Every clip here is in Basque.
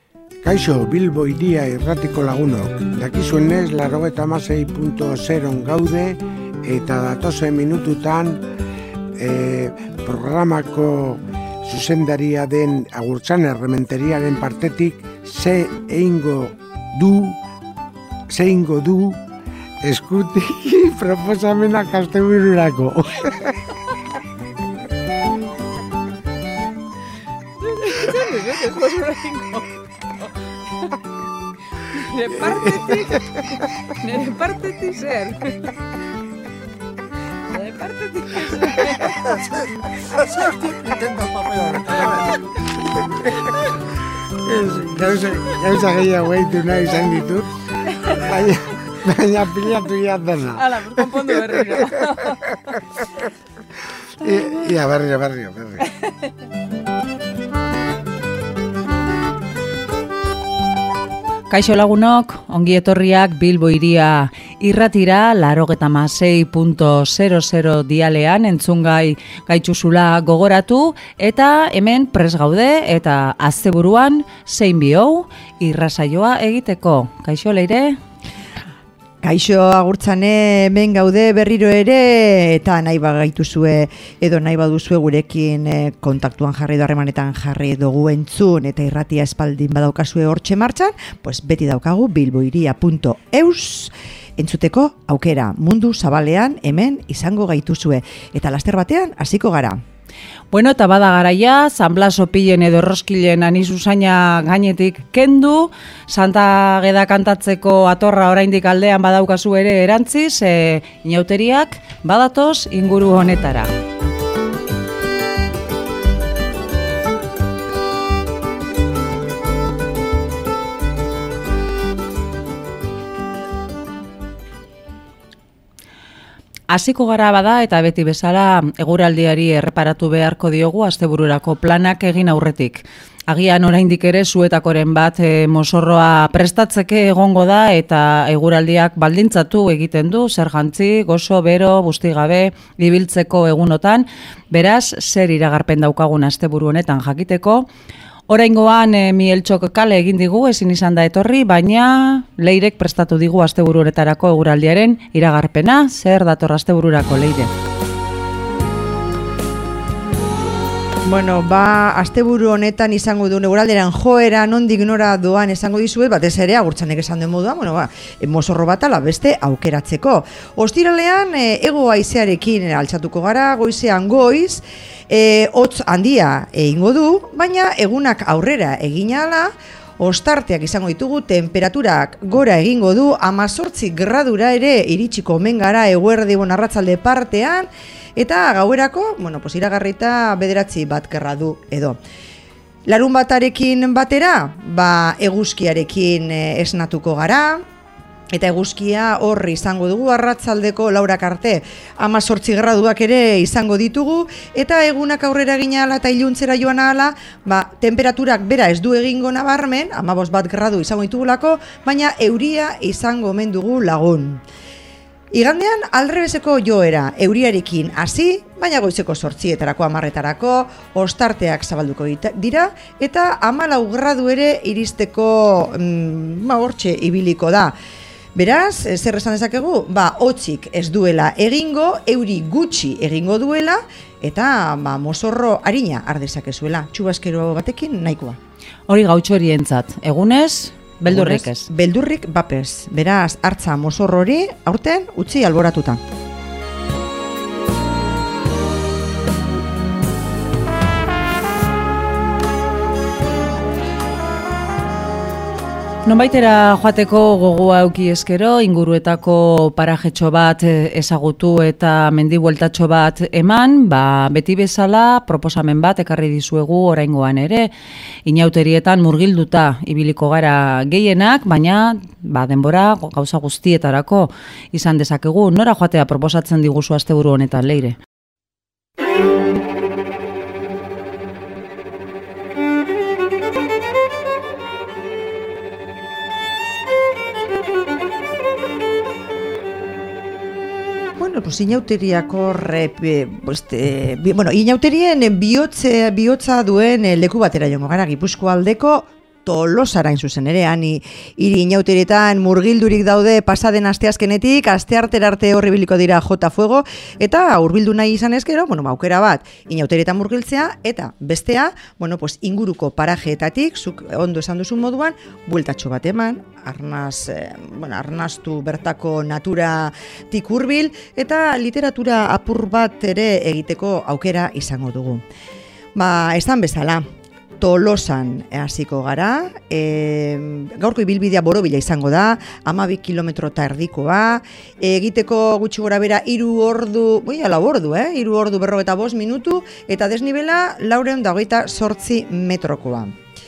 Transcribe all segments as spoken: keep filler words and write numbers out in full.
Kaixo, Bilbo iria irratiko lagunok. Dakizuenez, laurogeita hamasei puntu zeron gaude eta datozen minututan e, programako zuzendaria den Agurtzan Errementeriaren partetik ze eingo du, ze eingo du eskutik proposamenak astebururako. Nire partetik, nire partetik zer. Nire partetik zer. Zertik intenta papel horretan. Gauza gehiago eitu nahi izan ditut, baina pilatu jatena. Hala, konpondu berriro. Ia, berriro, berriro, berriro. Kaixo lagunok, ongi etorriak Bilbo iria irratira laurogeita hamasei puntu zero zero dialean entzungai gaituzula gogoratu eta hemen pres gaude eta asteburuan zein bihou irrasaioa egiteko. Kaixo Leire? Kaixo Agurtzane, hemen gaude berriro ere eta nahi bagaituzue edo nahi baduzue gurekin kontaktuan jarri edo harremanetan jarri dugu entzun eta irratia espaldin badaukazue hortxe martxan, pues beti daukagu bilboiria puntu eus entzuteko aukera mundu zabalean hemen izango gaituzue eta laster batean hasiko gara. Bueno, eta bada garaia, San Blas Opillen edo Erroskilen anizuzaina gainetik kendu, Santa Geda kantatzeko atorra oraindik aldean badaukazu ere erantziz, e, inauteriak badatoz inguru honetara. Hasiko gara bada eta beti bezala eguraldiari erreparatu beharko diogu astebururako planak egin aurretik. Agian oraindik ere zuetakoren bat e, mozorroa prestatzeke egongo da eta eguraldiak baldintzatu egiten du, zer jantzi, gozo, bero, bustigabe, ibiltzeko egunotan, beraz, zer iragarpen daukagun asteburu honetan jakiteko. Oraingoan e, Mieltxok kale egin digu, ezin izan da etorri, baina Leirek prestatu digu asteburu honetarako eguraldiaren iragarpena, zer dator astebururako Leire? Bueno, ba, asteburu honetan izango du eguralderan joera nondik nora doan esango dizuet, batez ere Agurtzanek esan duen moduan, bueno, ba, mozorro bat ala beste aukeratzeko. Ostiralean e, hego haizearekin altxatuko gara, goizean goiz, E, hotz handia egingo du, baina egunak aurrera egin ahala, ostarteak izango ditugu, temperaturak gora egingo du, hemezortzi gradura ere iritsiko omen gara eguerdi bon arratzalde partean, eta gauerako, bueno, pues iragarrita bederatzi bat gradu edo. Larun batarekin batera, ba, eguzkiarekin esnatuko gara, eta eguzkia hor izango dugu arratzaldeko laurak arte hemezortzi graduak ere izango ditugu eta egunak aurrera egin ahala eta iluntzera joan ahala, ba, temperaturak bera ez du egingo nabarmen, hamabost bat gradu izango ditugulako, baina euria izango omen dugu lagun. Igandean aldrebeseko joera euriarekin hasi, baina goizeko zortzietarako hamarretarako ostarteak zabalduko dira eta hamalau gradu ere iristeko mm, ba, hortxe ibiliko da. Beraz, zer esan dezakegu? Ba, hotzik ez duela egingo, euri gutxi egingo duela, eta ba, mozorro arina ardezakezuela. Txubaskero batekin nahikoa. Hori gautxorientzat, egunez, beldurrik ez. Beldurrik bapez. Beraz, hartza mozorro hori aurten utzi alboratuta. Nonbaitera joateko gogoa auki eskero, inguruetako parajetxo bat ezagutu eta mendibueltatxo bat eman, ba, beti bezala proposamen bat ekarri dizuegu oraingoan ere, inauterietan murgilduta ibiliko gara gehienak, baina ba, denbora gauza guztietarako izan dezakegu. Nora joatea proposatzen diguzu asteburu honetan, Leire? Bueno, pues inauteriako rep, este, bueno, inauterien bihotze, bihotza duen leku batera joango gara, Gipuzkoa aldeko Tolosara zuzen ere, hani hiri inauteretan murgildurik daude pasaden asteazkenetik, asteartera arte horri biliko dira jota fuego, eta hurbildu nahi izan ezkero, bueno, aukera bat, inauteretan murgiltzea, eta bestea, bueno, pues, inguruko parajeetatik, zuk ondo esan duzun moduan, bueltatxo bat eman, arnaz, eh, bueno, arnaztu bertako naturatik hurbil, eta literatura apur bat ere egiteko aukera izango dugu. Ba, esan bezala, Tolosan hasiko gara, e, gaurko ibilbidea borobila izango da, hamabi kilometro eta erdikoa, egiteko gutxi gora bera hiru ordu, boi, lau ordu, eh? hiru ordu berrogeta bost minutu, eta desnibela laurehun eta hogeita zortzi metrokoa.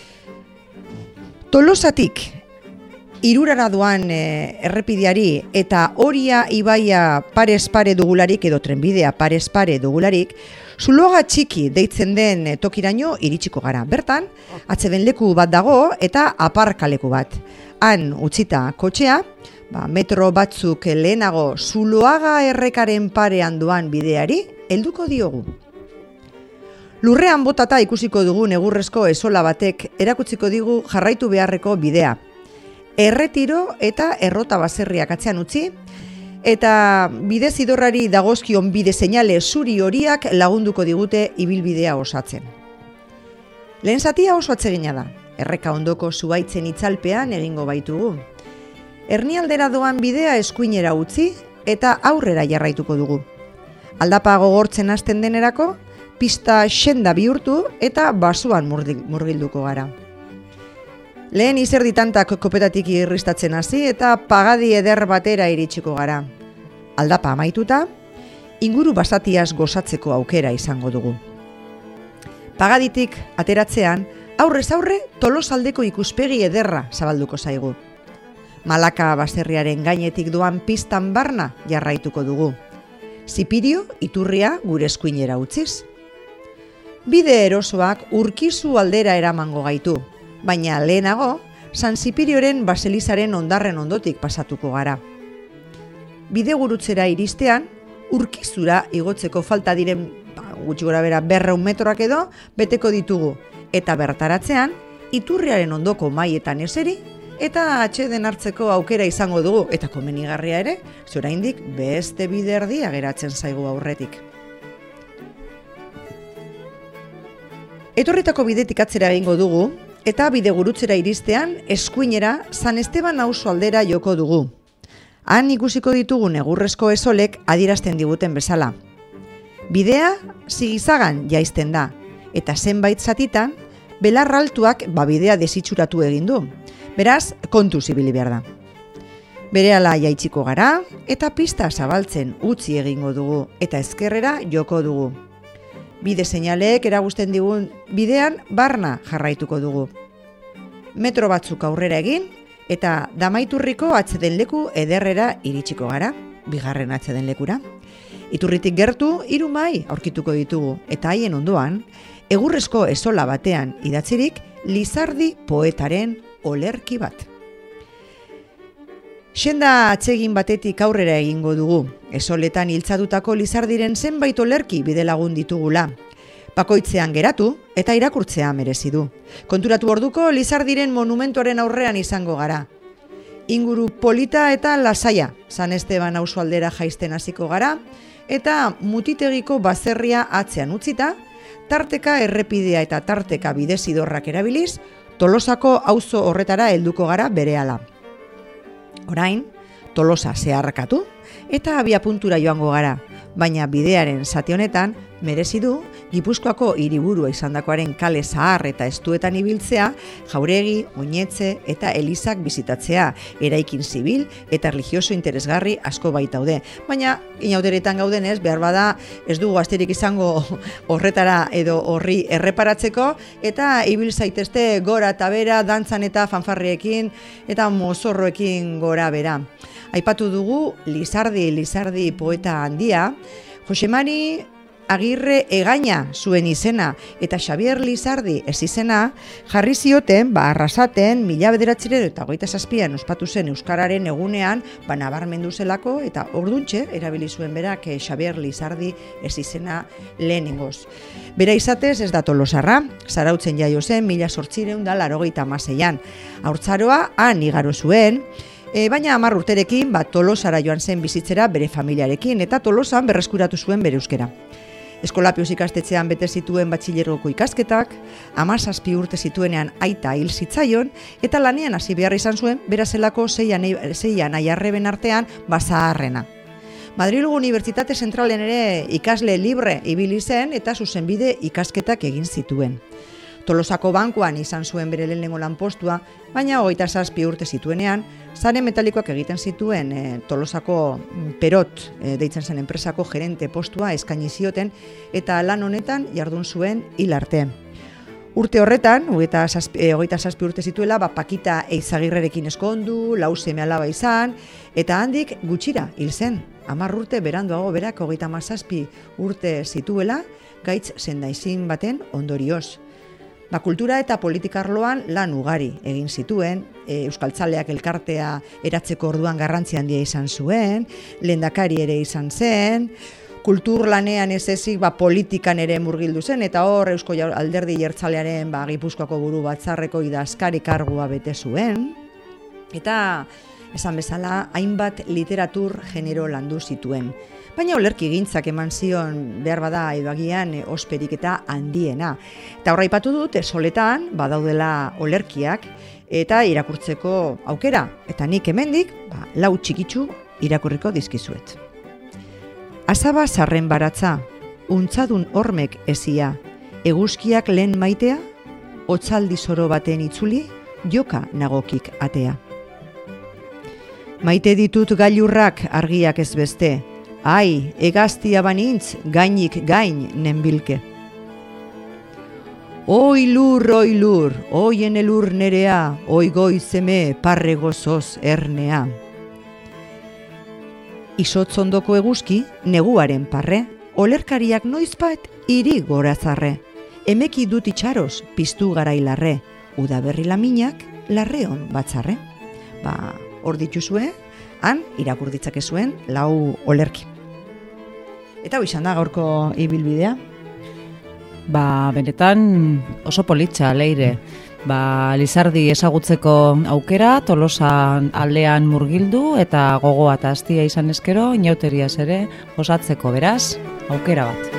Tolosatik irurara doan e, errepideari eta Oria ibaia parez pare dugularik edo trenbidea parez pare dugularik, Zuloaga txiki deitzen den tokiraino iritsiko gara. Bertan, atseden leku bat dago eta aparkaleku bat. Han utzita kotxea, ba, metro batzuk lehenago Zuloaga errekaren parean doan bideari helduko diogu. Lurrean botata ikusiko dugun egurrezko esola batek erakutziko digu jarraitu beharreko bidea. Erretiro eta errota baserriak atzean utzi, eta bide zidorrari dagozkion bide seinale zuri horiak lagunduko digute ibilbidea osatzen. Lehen zatia oso atsegina da, erreka ondoko zuhaitzen itzalpean egingo baitugu. Ernialdera doan bidea eskuinera utzi eta aurrera jarraituko dugu. Aldapa gogortzen hasten denerako, pista senda bihurtu eta basuan murgilduko gara. Lehen izerdi tantak kopetatik irristatzen hasi eta pagadi eder batera iritsiko gara. Aldapa amaituta, inguru basatiaz gozatzeko aukera izango dugu. Pagaditik ateratzean, aurrez aurre Tolosaldeko ikuspegi ederra zabalduko zaigu. Malaka baserriaren gainetik doan pistan barna jarraituko dugu. Zipirio iturria gure eskuinera utziz. Bide erosoak Urkizu aldera eramango gaitu, baina lehenago, San Zipirioren baselizaren ondarren ondotik pasatuko gara. Bide gurutzera iristean, Urkizura igotzeko falta diren ba, gutxi gora bera berreun metroak edo beteko ditugu, eta bertaratzean, iturriaren ondoko maietan eseri, eta atxeden hartzeko aukera izango dugu, eta komenigarria ere, zoraindik beste bide erdia geratzen zaigu aurretik. Etorritako bidetik atzera egingo dugu, eta bide gurutzera iristean eskuinera San Esteban auzo aldera joko dugu. Han ikusiko ditugun egurrezko esolek adierazten diguten bezala. Bidea zigizagan jaisten da, eta zenbait zatitan, belar altuak ba bidea desitxuratu egin du. Beraz, kontuz ibili behar da. Berehala jaitsiko gara, eta pista zabaltzen utzi egingo dugu, eta ezkerrera joko dugu. Bide seinaleek eragusten digun bidean barna jarraituko dugu. Metro batzuk aurrera egin, eta Damaiturriko atzeden leku ederrera iritsiko gara, bigarren atzeden lekura. Iturritik gertu, hiru mahai aurkituko ditugu, eta haien ondoan, egurrezko esola batean idatzirik Lizardi poetaren olerki bat. Senda atsegin batetik aurrera egingo dugu, esoletan hiltzadutako Lizardiren zenbait olerki bidelagun ditugula. Bakoitzean geratu eta irakurtzea merezi du. Konturatu orduko Lizardiren monumentuaren aurrean izango gara. Inguru polita eta lasaia, San Esteban auzo aldera jaisten hasiko gara, eta Mutitegiko baserria atzean utzita, tarteka errepidea eta tarteka bidezidorrak erabiliz, Tolosako auzo horretara helduko gara berehala. Orain, Tolosa zeharkatu eta abiapuntura joango gara, baina bidearen zati honetan merezi du Gipuzkoako hiriburua izandakoaren kale zahar eta estuetan ibiltzea, jauregi, oinetze eta elizak bizitatzea, eraikin zibil eta religioso interesgarri asko baitaude. Baina inauteretan gaudenez, behar bada ez dugu asterik izango horretara edo horri erreparatzeko, eta ibil zaitezte gora eta bera, dantzan eta fanfarriekin eta mozorroekin gora bera. Aipatu dugu Lizardi, Lizardi poeta handia, Josemari Agirre Egaña zuen izena eta Xabier Lizardi ez izena jarri zioten, ba, Arrasaten, mila bederatziehun eta hogeita zazpian ospatu zen Euskararen egunean, ba, nabarmendu zelako eta orduntxe erabili zuen berak eh, Xabier Lizardi ez izena lehenengoz. Bera izatez ez da Tolosarra, Zarautzen jaio zen mila zortziehun eta laurogeita hamaseian. Haurtzaroa han igaro zuen, E, baina hamar urterekin ba, Tolosara joan zen bizitzera bere familiarekin eta Tolosan berreskuratu zuen bere euskera. Eskolapioz ikastetxean bete zituen batxilergoko ikasketak, hamazazpi urte zituenean aita hil zitzaion eta lanean hasi behar izan zuen berazelako zeian aiarreben artean bazaharrena. Madrilgo Unibertsitate Zentralen ere ikasle libre ibili zen eta zuzenbide ikasketak egin zituen. Tolosako bankuan izan zuen bere lehenengo lanpostua, baina hogeita zazpi urte zituenean, sare metalikoak egiten zituen e, Tolosako Perot e, deitzen zen enpresako gerente postua eskaini zioten eta lan honetan jardun zuen hil arte. Urte horretan, hogeita zazpi, e, zazpi urte zituela, ba, Pakita Eizagirrerekin eskondu, lau seme alaba izan, eta handik gutxira hil zen. Hamar urte beranduago berak hogeita hamazazpi urte zituela, gaitz sendaizin baten ondorioz. Ba, kultura eta politika arloan lan ugari egin zituen, e, Euskaltzaleak elkartea eratzeko orduan garrantzi handia izan zuen, lehendakari ere izan zen, kultur lanean ez ezik ba, politikan ere murgildu zen, eta hor Eusko Alderdi Jeltzalearen ba, Gipuzkoako buru batzarreko idazkari kargua bete zuen, eta esan bezala hainbat literatur genero landu zituen. Baina olerki gintzak eman zion behar bada edo agian e, osperik eta handiena. Eta horra ipatu dut, e, soletan badaudela olerkiak eta irakurtzeko aukera. Eta nik hemendik ba, lau txikitsu irakurriko dizkizuet. Azaba zarren baratza, untzadun hormek ezia, eguzkiak lehen maitea, otzaldi zoro baten itzuli, joka nagokik atea. Maite ditut gailurrak argiak ez beste, ai, egaztia banintz, gainik gain nenbilke. Oi lur, oi lur, oien elur nerea, oi goizeme parre gozoz ernea. Izotzondoko eguzki, neguaren parre, olerkariak noizbait iri gorazarre. Emeki dut itxaroz, piztu garailarre, udaberri laminak, larreon batzarre. Ba, hor dituzue, han irakur ditzakezuen lau olerki. Eta hau izan da gaurko ibilbidea? Ba, benetan oso politxa, Leire. Ba, Lizardi ezagutzeko aukera, Tolosan aldean murgildu eta gogoa eta astia izan eskero, inauteriaz ere osatzeko, beraz, aukera bat.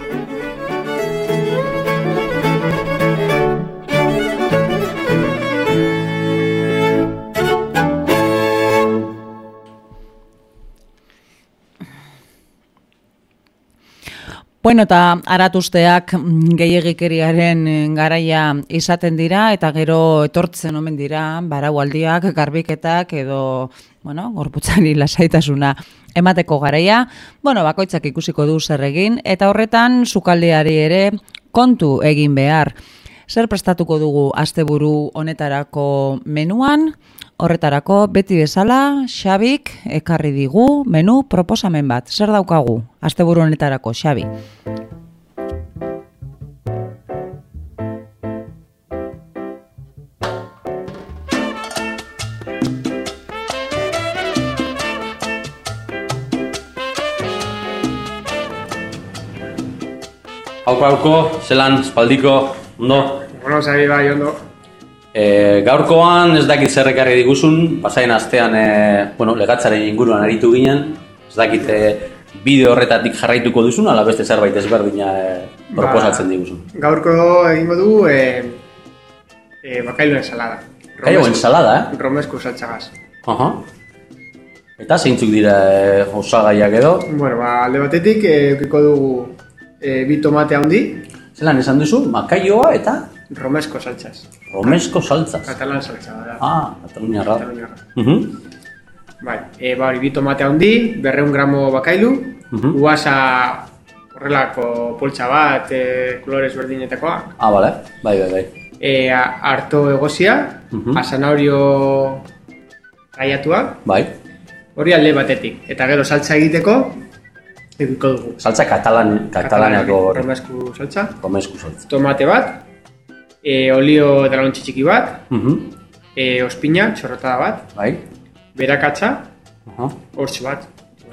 Bueno, eta aratuzteak gehiegikeriaren garaia izaten dira, eta gero etortzen omen dira, baraualdiak, garbiketak, edo, bueno, gorputzari lasaitasuna emateko garaia. Bueno, bakoitzak ikusiko du zer egin, eta horretan sukaldeari ere kontu egin behar. Zer prestatuko dugu asteburu honetarako menuan? Horretarako, beti bezala, Xabik ekarri digu menu proposamen bat. Zer daukagu asteburu honetarako, Xabi? Hauko, hauko, zelan, espaldiko, ondo? Bueno, Xabi, bai, ondo. E, gaurkoan ez dakit zer ekarri diguzun, pasaien astean e, bueno, legatzaren inguruan aritu ginen, ez dakit e, bideo horretatik jarraituko duzun, ala beste zerbait ezberdina e, proposatzen diguzun. Ba, gaurko egingo du e, e, bakailu ensalada. Bakailu ensalada, eh? Romesku saltzagaz. Aha. Eta zeintzuk dira e, osagaiak edo? Bueno, ba, alde batetik eukiko dugu e, bi tomate handi. Zelan esan duzu, makaioa eta? Romesko saltzaz. Romesko saltzaz? Katalan saltza da. Ah, Kataluniarra. Kataluniarra. Uh-huh. Bai, e, ba, hori bi tomate handi, berreun gramo bakailu, uh-huh. Uasa horrelako poltsa bat, e, kolorez berdinetakoa. Ah, bale, bai, bai, bai. E, harto egozia, uh-huh. Azanahorio raiatua. Bai. Hori alde batetik. Eta gero saltza egiteko, edukiko dugu. Saltza katalan, katalaniako Romesku saltza. Romesku saltza. Tomate bat, e, olio edalontxi txiki bat, Mhm. e, ospina, txorrotada bat, Bai. berakatza, Aha. hortz bat,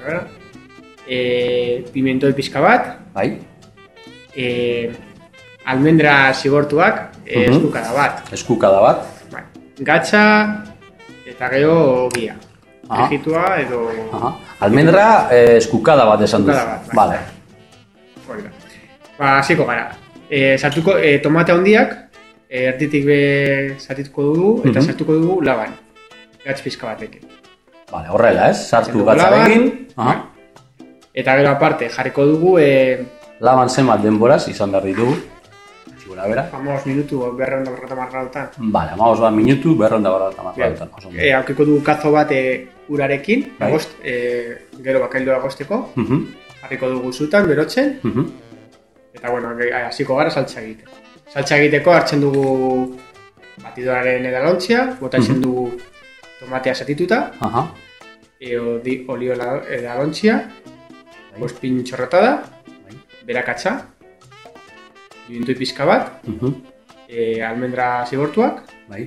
e, pimentoi pizka bat, Bai. e, almendra zigortuak, e, Mhm. eskukada bat, Eskukada bat. bai. Gatza eta gero ogia. Aha. Egitua edo... Aha. Almendra eh, eskukada bat esan duzu. Eskukada bat, bai. Vale. Hori da. Ba, hasiko gara. E, sartuko, e, tomate handiak, e, erditik be sartuko dugu, eta Mhm. sartuko dugu laban. Gatz pizka batekin. Vale, horrela, ez? Sartu Sartuko gatzarekin. laban, Aha. bai. Eta gero aparte, jarriko dugu, e, Laban zenbat denboraz izan behar ditugu. Gura bera. hamabost minutu berreunda berrota marrautan. Vale, amagoz bat minutu, berronda berrota marrautan. Oso ondo. E, aukiko dugu kazo bat e, urarekin, Bai. agost, e, gero bakaildoa agosteko, Mhm. jarriko dugu zutan, berotzen, Mhm. eta bueno, ge- hasiko gara saltza egiten. Saltza egiteko hartzen dugu batidoraren edalontzia, botatzen dugu tomatea zatituta, Aha. e, odi, olio la- edalontzia, Bai. ospin txorrotada, Bai. berakatza, pimentoi pizka bat, Mhm. e, almendra zigortuak, Bai.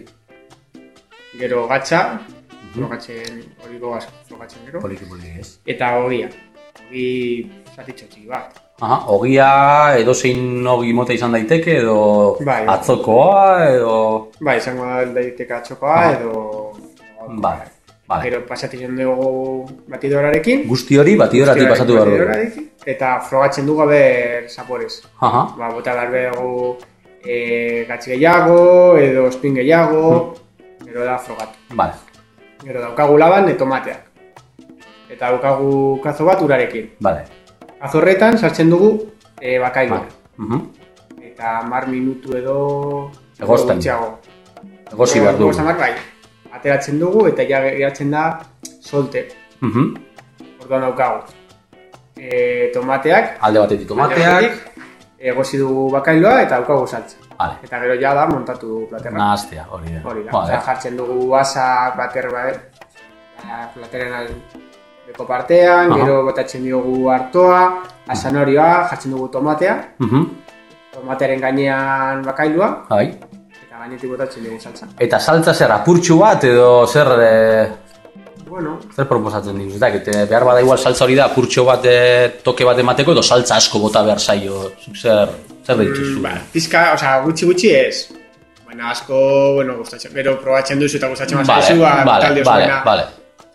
gero gatza, frogatzen, horiko gaz, frogatzen gero, Poliki poliki ez. eta ogia, ogi zatitxo txiki bat. Aha, ogia edozein ogi mota izan daiteke edo Bai. atzokoa edo... Ba, izango da daiteke atxokoa Aha. edo... Vale, vale. Gero pasatzen dugu batidorarekin, Guzti hori batidoratik pasatu behar dugu. batidorarekin, eta frogatzen dugu aber saporez. Aha, Ba, bota behar dugu e, gatzi gehiago, edo spin gehiago, gero da frogatu. vale. Gero daukagu laban e tomateak. Eta daukagu kazo bat urarekin. Vale. Kazo horretan sartzen dugu e, bakailua. Vale. Mhm. Eta mar minutu edo... Egosten. gutxiago. Egosi behar dugu. Egosten bai. Ateratzen dugu eta ja geratzen da solte. Mhm. Orduan daukagu. E, tomateak, Alde batetik tomateak. egosi dugu bakailoa eta daukagu saltza. Vale. Eta gero ja da montatu dugu platerra. Nahaztea, hori da. Hori da. Vale. Osea, jartzen dugu asa plater bat, platerren aldeko partean, Aha. gero botatzen diogu hartoa, asanorioa, jartzen dugu tomatea, Mhm. tomatearen gainean bakailua, Bai. eta gainetik botatzen dugu saltza. Eta saltza zer, apurtxu bat edo zer... Eh, Bueno, zer proposatzen dira? Ez dakit, eh, behar bada igual saltza hori da apurtxo bat eh, toke bat emateko edo saltza asko bota behar zaio. Zuk zer, zer dituzu? mm, ba, pizka, osea, gutxi gutxi ez. Baina asko, bueno, gustatzen, gero probatzen duzu eta gustatzen Vale, bazazu, ba, vale, talde vale, osoena. vale,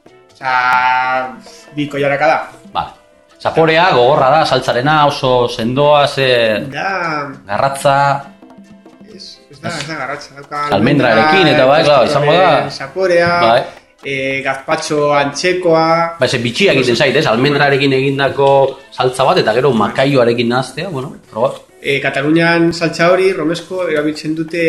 Osea, biko jaraka da. vale. Zaporea, gogorra da, saltzarena, oso sendoa, ze... Da, Garratza... ez, ez da, ez da garratza. Dauka Almendrarekin eta bai, claro, izango da. Zaporea, Bai. e, gazpatxo antzekoa, Ba, ze bitxia egiten zait, ez? Almendrarekin egindako saltza bat eta gero makaioarekin nahaztea, bueno, probat. e, Katalunian saltza hori, romesko, erabiltzen dute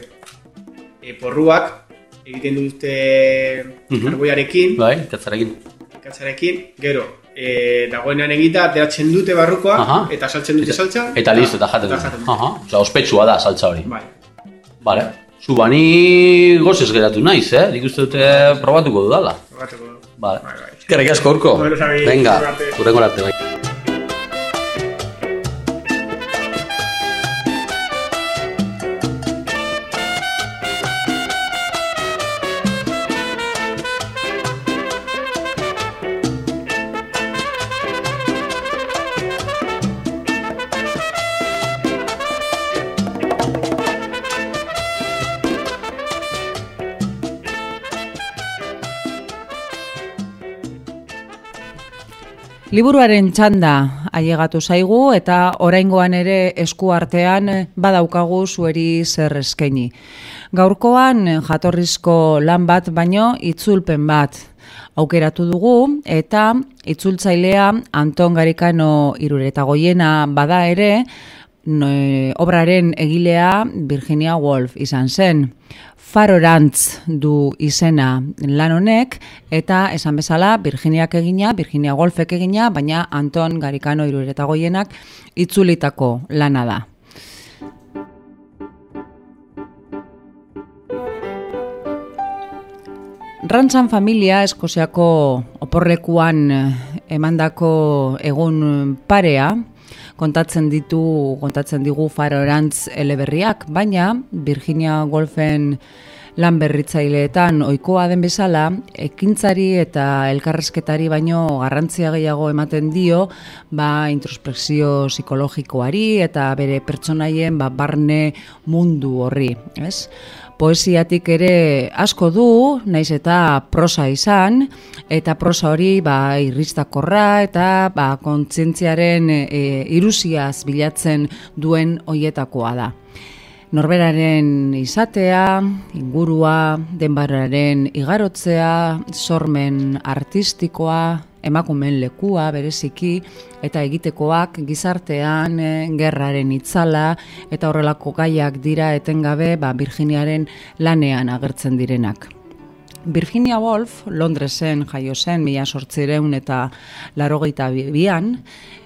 e, porruak, egiten dute Mhm. argoiarekin, Bai, katzarekin. katzarekin, gero, e, dagoenean egita, ateratzen dute barrukoa, Aha. eta saltzen dute saltza. Eta listo, eta jaten eta dut. Aha, osea, ospetsua da saltza hori. Bai. Vale. Zu bani gozez geratu naiz, eh? Nik uste dute probatuko dudala. Probatuko du. Vale. Bai, bai. Eskerrik asko, Urko. Bueno, Xabi, Venga, hurrengo arte. hurrengo arte, bai. Liburuaren txanda ailegatu zaigu eta oraingoan ere esku artean badaukagu zueri zer eskaini. Gaurkoan jatorrizko lan bat baino itzulpen bat aukeratu dugu eta itzultzailea Anton Garikano Iruretagoiena bada ere, no, obraren egilea Virginia Woolf izan zen. Farorantz du izena lan honek eta esan bezala Virginiak egina, Virginia Woolfek egina, baina Anton Garikano Iruretagoienak itzulitako lana da. Rantzan familia Eskoziako oporlekuan emandako egun parea, kontatzen ditu, kontatzen digu Farorantz eleberriak, baina Virginia Woolfen lan berritzaileetan ohikoa den bezala, ekintzari eta elkarrezketari baino garrantzia gehiago ematen dio, ba, introspekzio psikologikoari eta bere pertsonaien ba, barne mundu horri, ez? Poesiatik ere asko du, naiz eta prosa izan, eta prosa hori ba, irristakorra eta ba, kontzientziaren e, irusiaz bilatzen duen hoietakoa da. Norberaren izatea, ingurua, denbararen igarotzea, sormen artistikoa, emakumen lekua bereziki, eta egitekoak gizartean, gerraren itzala, eta horrelako gaiak dira etengabe ba, Virginiaren lanean agertzen direnak. Virginia Woolf, Londresen jaio zen, mila zortziehun eta laurogeita bian,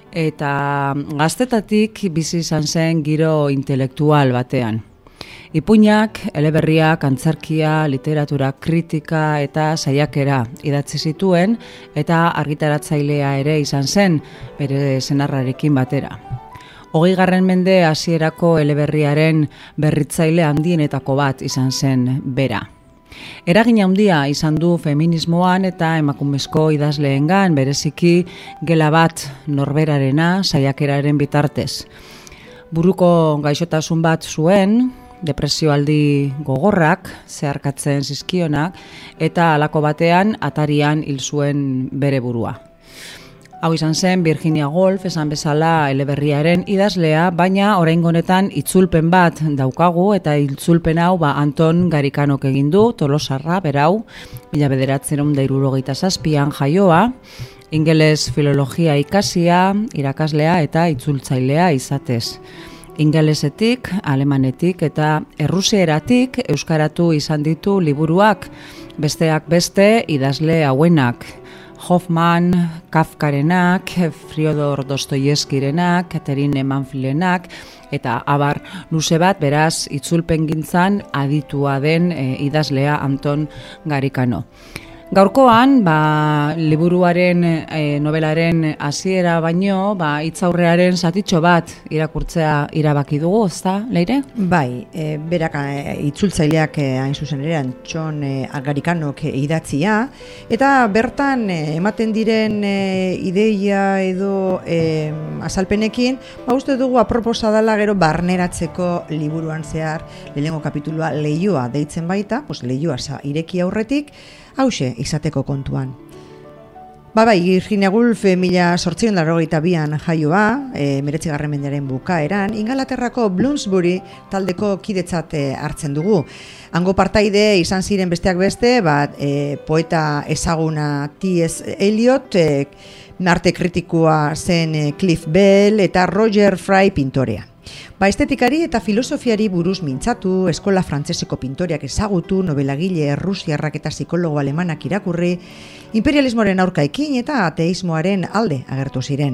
eta gaztetatik bizi izan zen giro intelektual batean. Ipuinak, eleberriak, antzerkia, literatura kritika eta saiakera idatzi zituen eta argitaratzailea ere izan zen bere senarrarekin batera. Hogeigarren mende hasierako eleberriaren berritzaile handienetako bat izan zen bera. Eragin handia izan du feminismoan eta emakumezko idazleengan, bereziki gela bat norberarena saiakeraren bitartez. Buruko gaixotasun bat zuen, depresioaldi gogorrak, zeharkatzen zizkionak, eta halako batean atarian hil zuen bere burua. Hau izan zen Virginia Woolf esan bezala eleberriaren idazlea, baina oraingo honetan itzulpen bat daukagu eta itzulpen hau ba Anton Garikanok egin du, tolosarra berau, mila bederatziehun eta hirurogeita zazpian jaioa, ingeles filologia ikasia, irakaslea eta itzultzailea izatez. Ingelesetik, alemanetik eta errusieratik euskaratu izan ditu liburuak, besteak beste idazle hauenak. Hoffman, Kafkarenak, Fyodor Dostoievskirenak, Catherine Manfilenak, eta abar luze bat, beraz, itzulpengintzan aditua den e, idazlea Anton Garikano. Gaurkoan, ba, liburuaren, e, novelaren hasiera baino, ba, hitzaurrearen zatitxo bat irakurtzea irabaki dugu, ezta, Leire? Bai, e, berak e, itzultzaileak e, hain zuzen ere, Antxon e, Garikanok e, idatzia, eta bertan e, ematen diren e, ideia edo e, azalpenekin, ba, uste dugu aproposa dela gero barneratzeko liburuan zehar, lehenengo kapitulua leioa deitzen baita, pues, leioa sa, ireki aurretik, hause izateko kontuan. Ba bai, Virginia Woolf mila zortziehun eta laurogeita bian jaioa, e, hemeretzigarren mendearen bukaeran, Ingalaterrako Bloomsbury taldeko kidetzat hartzen dugu. Hango partaide izan ziren besteak beste, bat, e, poeta ezaguna T S Eliot, e, arte kritikoa zen e, Cliff Bell eta Roger Fry pintorea. Ba, estetikari eta filosofiari buruz mintzatu, eskola frantseseko pintoriak ezagutu, novelagile errusiarrak eta psikologo alemanak irakurri, imperialismoaren aurka ekin eta ateismoaren alde agertu ziren.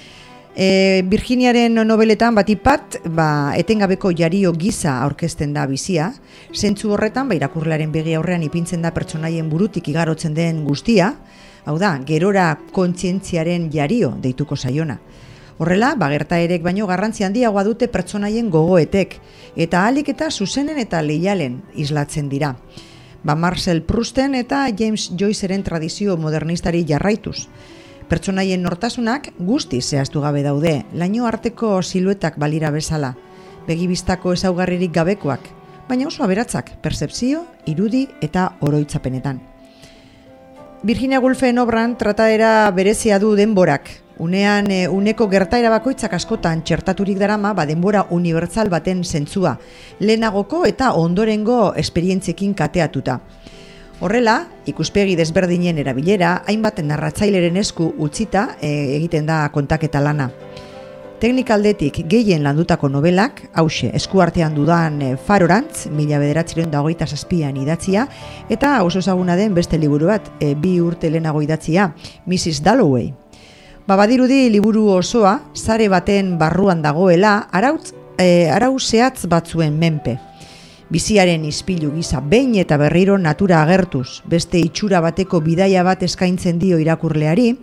E, Virginiaren nobeletan batipat, ba, etengabeko jario giza aurkezten da bizia, zentzu horretan, ba, irakurlearen begi aurrean ipintzen da pertsonaien burutik igarotzen den guztia, hau da, gerora kontzientziaren jario deituko zaiona. Horrela, ba, gertaerek baino garrantzi handiagoa dute pertsonaien gogoetek, eta ahalik eta zuzenen eta leialen islatzen dira. Ba, Marcel Prousten eta James Joyceren tradizio modernistari jarraituz. Pertsonaien nortasunak guzti zehaztu gabe daude, laino arteko siluetak balira bezala, begibistako ezaugarririk gabekoak, baina oso aberatzak, pertzepzio, irudi eta oroitzapenetan. Virginia Woolfen obran trataera berezia du denborak. Unean, e, uneko gertaera bakoitzak askotan txertaturik darama, ba, denbora unibertsal baten zentzua, lehenagoko eta ondorengo esperientziekin kateatuta. Horrela, ikuspegi desberdinen erabilera, hainbat narratzaileren esku utzita e, egiten da kontaketa lana. Teknikaldetik gehien landutako novelak, hause, eskuartean dudan e, Farorantz, mila bederatziehun eta hogeita zazpian idatzia, eta oso ezaguna den beste liburu bat, e, bi urte lehenago idatzia, missus Dalloway. Ba, badirudi liburu osoa, sare baten barruan dagoela, arautz, e, arau zehatz batzuen menpe. Biziaren ispilu gisa behin eta berriro natura agertuz, beste itxura bateko bidaia bat eskaintzen dio irakurleari,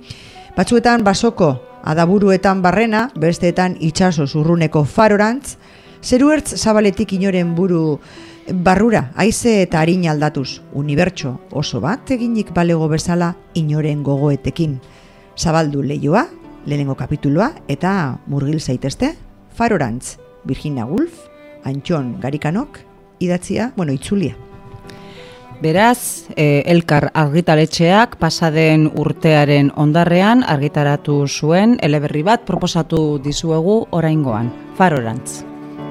Batzuetan basoko, adaburuetan barrena, besteetan itsaso zurruneko farorantz, zeruertz zabaletik inoren buru barrura, haize eta harin aldatuz, unibertso oso bat eginik balego bezala inoren gogoetekin. Zabaldu leioa, lehenengo kapituloa, eta murgil zaitezte, farorantz, Virginia Woolf, Antxon Garikanok, idatzia, bueno, itzulia. Beraz, eh, Elkar argitaletxeak pasaden urtearen ondarrean argitaratu zuen eleberri bat proposatu dizuegu oraingoan, Farorantz.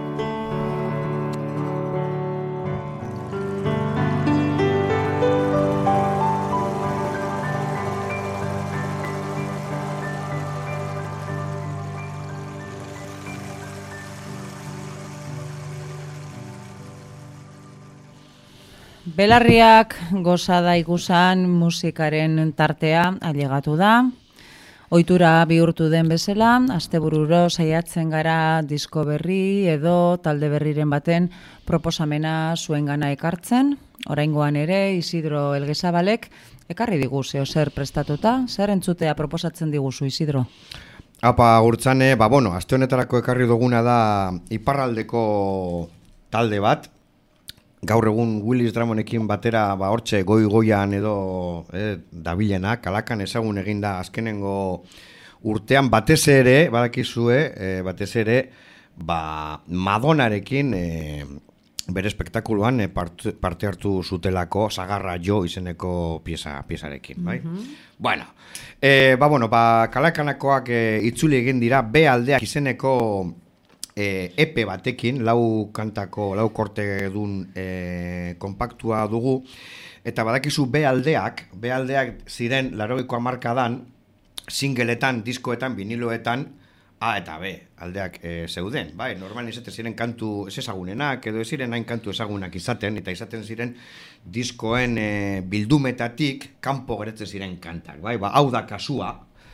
Belarriak gozada ikusan musikaren tartea ailegatu da. Ohitura bihurtu den bezala, astebururo saiatzen gara disko berri edo talde berriren baten proposamena zuengana ekartzen. Oraingoan ere Isidro Elgezabalek ekarri digu zeo zer prestatuta, zer entzutea proposatzen diguzu Isidro? Apa, gurtzane, ba bueno, aste honetarako ekarri duguna da iparraldeko talde bat. Gaur egun Willis Drummondekin batera ba hortxe goi-goian edo eh, dabilena, Kalakan ezagun eginda azkenengo urtean batez ere, badakizue, eh, batez ere, ba Madonarekin eh, bere espektakuluan eh, parte, parte hartu zutelako Sagarra Jo izeneko pieza, piezarekin, bai? Mm-hmm. Bueno, eh, ba bueno, ba Kalakanakoak eh, itzuli egin dira B aldeak izeneko E, epe batekin, lau kantako, lau korte dun e, kompaktua dugu, eta badakizu B aldeak, B aldeak ziren laurogeiko hamarkadan, singleetan, diskoetan, viniloetan, A eta B aldeak e, zeuden, bai, normal izaten ziren kantu ez ezagunenak, edo ez ziren hain kantu ezagunak izaten, eta izaten ziren diskoen e, bildumetatik kanpo geratzen ziren kantak, bai, ba, hau da kasua,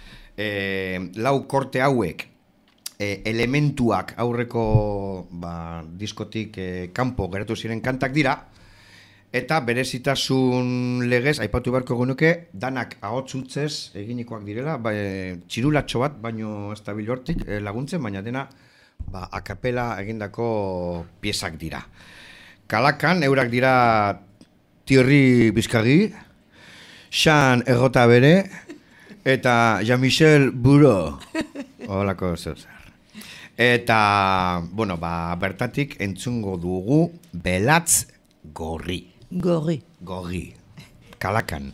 e, lau korte hauek, E, elementuak aurreko ba, diskotik e, kanpo geratu ziren kantak dira, eta berezitasun legez, aipatu beharko genuke, danak ahots hutsez eginikoak direla, ba, e, txirulatxo bat, baino ez da bilortik e, laguntzen, baina dena ba, akapela egindako piezak dira. Kalakan, eurak dira Thierry Bizkagi, Xan Errota Bere, eta Jean-Michel Buro, holako zer. Eta, bueno, ba, bertatik entzungo dugu Belatz Gorri. Gorri. Gorri. Kalakan.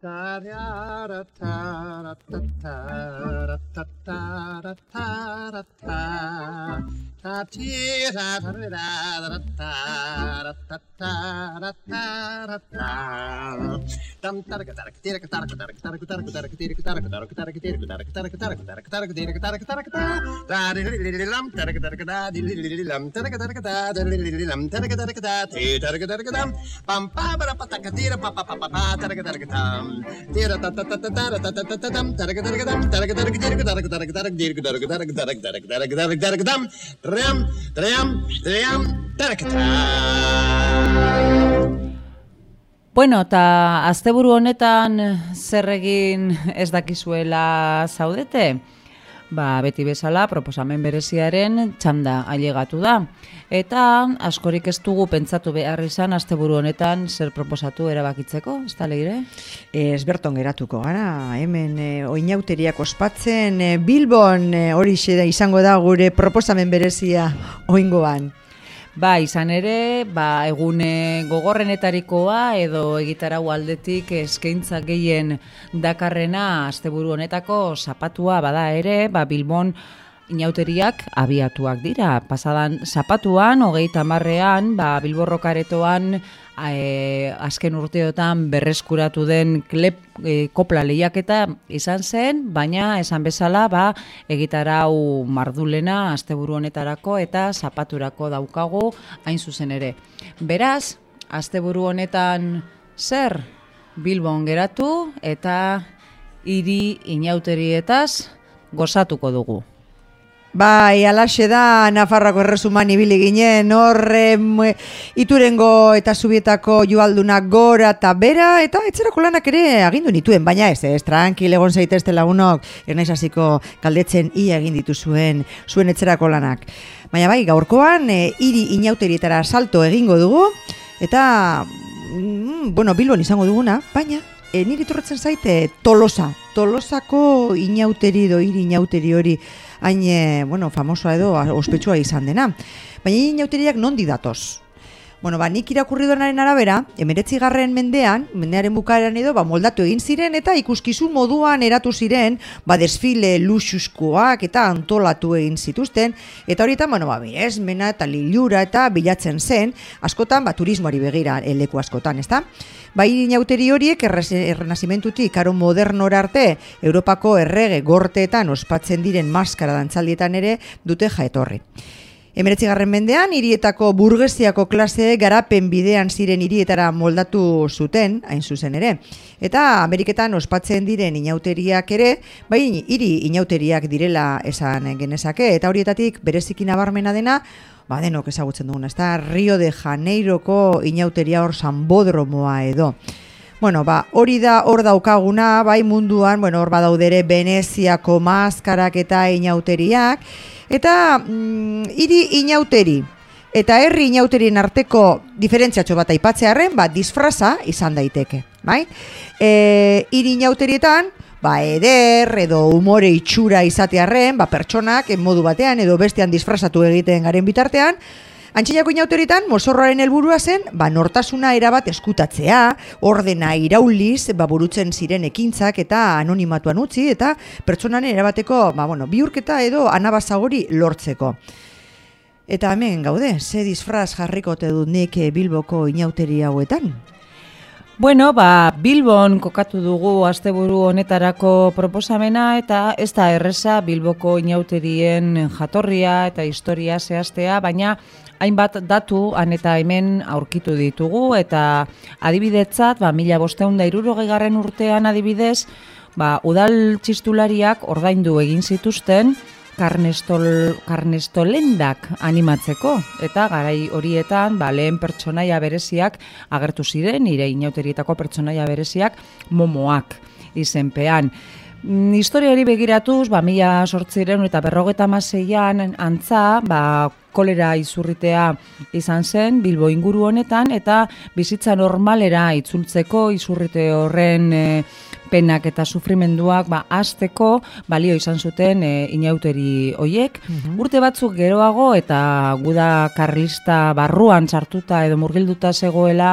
Bueno, eta asteburu honetan zer egin ez dakizuela zaudete? Ba, beti bezala proposamen bereziaren txanda ailegatu da. Eta askorik ez dugu pentsatu behar izan asteburu honetan zer proposatu erabakitzeko, ez da Leire? Ez berton geratuko gara, hemen e, oinauteriak ospatzen, e, Bilbon e, hori da izango da gure proposamen berezia oingoan. Ba, izan ere, ba, egune gogorrenetarikoa edo egitarau aldetik eskaintza gehien dakarrena asteburu honetako zapatua bada ere, ba, Bilbon inauteriak abiatuak dira. Pasadan zapatuan, hogeita hamarrean, ba, Bilborrokaretoan e, azken urteotan berreskuratu den klep, e, kopla lehiaketa izan zen, baina esan bezala ba, egitarau mardulena asteburu honetarako eta zapaturako daukagu hain zuzen ere. Beraz, asteburu honetan zer Bilbon geratu eta hiri inauterietaz gozatuko dugu. Bai, alaxe da, Nafarroako erresuman ibili ginen, hor Iturengo eta Zubietako joaldunak gora eta bera, eta etzerako lanak ere agindu nituen, baina ez, ez, tranquil egon zaitezte lagunok, ernaiz hasiko galdetzen ia egin dituzuen zuen etzerako lanak. Baina bai, gaurkoan, hiri e, inauterietara salto egingo dugu, eta, mm, bueno, Bilbon izango duguna, baina, e, niri torretzen zaite Tolosa, Tolosako inauteri do hiri inauteri hori, hain, bueno, famosoa edo ospetsua izan dena. Baina inauteriak nondi datoz? Bueno, ba, nik irakurri duenaren arabera, emeretzigarren mendean, mendearen bukaeran edo, ba, moldatu egin ziren eta ikuskizun moduan eratu ziren, ba, desfile luxuskoak eta antolatu egin zituzten, eta horietan, bueno, ba, miresmena eta lilura eta bilatzen zen, askotan, ba, turismoari begira leku askotan, ezta? Bai, inauteri horiek errenazimentutik karo modernora arte Europako errege gorteetan ospatzen diren maskara dantzaldietan ere dute jaetorri. Emeretzigarren mendean, hirietako burgesiako klase garapen bidean ziren hirietara moldatu zuten, hain zuzen ere. Eta Ameriketan ospatzen diren inauteriak ere, bai hiri inauteriak direla esan genezake, eta horietatik bereziki nabarmena dena, ba denok ezagutzen duguna, ez da Rio de Janeiroko inauteria hor Sanbodromoa edo. Bueno, ba, hori da hor daukaguna, bai munduan, bueno, hor badaudere Veneziako maskarak eta inauteriak, eta mm, hiri inauteri eta herri inauterien arteko diferentziatxo bat aipatzearren, ba, disfraza izan daiteke, bai? E, hiri inauterietan, ba, eder edo umore itxura izatearren, ba, pertsonak modu batean edo bestean disfrazatu egiten garen bitartean, Antxinako inauteritan, mozorroaren helburua zen, ba, nortasuna erabat eskutatzea, ordena irauliz, ba, burutzen ziren ekintzak eta anonimatuan utzi, eta pertsonan erabateko, ba, bueno, bihurketa edo anabazagori lortzeko. Eta hemen gaude, ze disfraz jarrikote dut nik Bilboko inauteri hauetan? Bueno, ba, Bilbon kokatu dugu asteburu honetarako proposamena eta ez da erreza Bilboko inauterien jatorria eta historia zehaztea, baina hainbat datu han eta hemen aurkitu ditugu eta adibidetzat, ba, mila bosteun da hirurogeigarren urtean adibidez, ba, udal txistulariak ordaindu egin zituzten Karnestol, karnestolendak animatzeko, eta garai horietan ba, lehen pertsonaia bereziak agertu ziren, nire inauterietako pertsonaia bereziak momoak izenpean. Historiari begiratuz, ba, mila zortziehun eta berrogeta hamaseian antza, ba, kolera izurritea izan zen Bilbo inguru honetan, eta bizitza normalera itzultzeko izurrite horren e, penak eta sufrimenduak ba, azteko balio izan zuten e, inauteri hoiek. Mm-hmm. Urte batzuk geroago eta guda karlista barruan sartuta edo murgilduta zegoela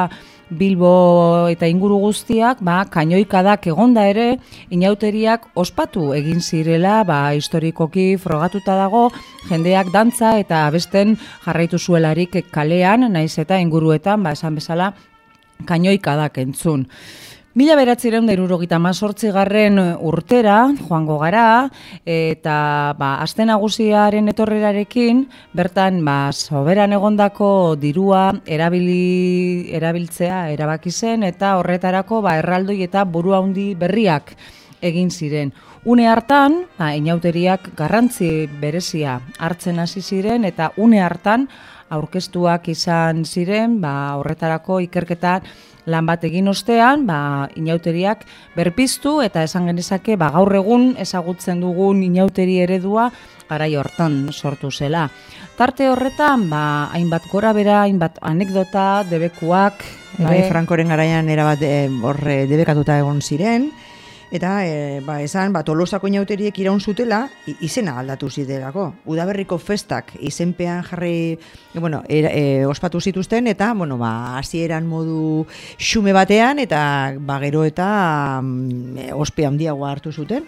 Bilbo eta inguru guztiak, ba, kainoikadak egonda ere, inauteriak ospatu egin zirela, ba, historikoki frogatuta dago, jendeak dantza eta abesten jarraitu zuelarik kalean, naiz eta inguruetan, ba, esan bezala, kainoikadak entzun. Mila beratzireun da hirurogeita hemezortzigarren urtera joango gara, eta ba, aste nagusiaren etorrerarekin, bertan ba, soberan egondako dirua erabili, erabiltzea erabaki zen, eta horretarako ba, erraldoi eta buru handi berriak egin ziren. Une hartan, ba, inauteriak garrantzi berezia hartzen hasi ziren, eta une hartan aurkeztuak izan ziren, ba, horretarako ikerketa lan bat egin ostean, ba, inauteriak berpiztu eta esan genezake ba, gaur egun ezagutzen dugun inauteri eredua garai hortan sortu zela. Tarte horretan, ba, hainbat gora bera, hainbat anekdota, debekuak. Bai, Frankoren garaian erabat e, horre debekatuta egon ziren, eta e, ba, esan ba, Tolosako inauteriek iraun zutela izena aldatu zidelako. Udaberriko festak izenpean jarri e, bueno, er, e, ospatu zituzten, eta bueno, ba, hasieran modu xume batean, eta ba, gero eta mm, ospe handiagoa hartu zuten.